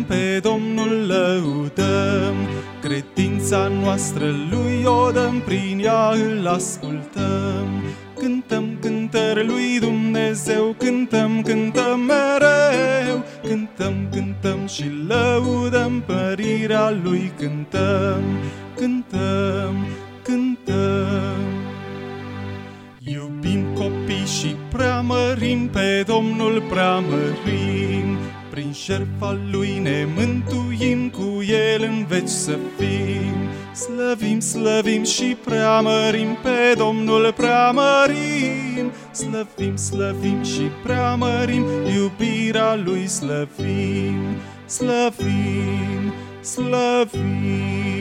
pe Domnul lăudăm, credința noastră lui o dăm, prin ea îl ascultăm. Cântăm cântări lui Dumnezeu, cântăm, cântăm mereu, cântăm, cântăm și lăudăm părirea lui, cântăm, cântăm, cântăm. Iubim copii și preamărim pe Domnul, preamărim, prin jertfa lui ne mântuim, cu el în veci să fim. Slăvim, slăvim și preamărim pe Domnul, preamărim. Slăvim, slăvim și preamărim, iubirea lui slăvim, slăvim, slăvim.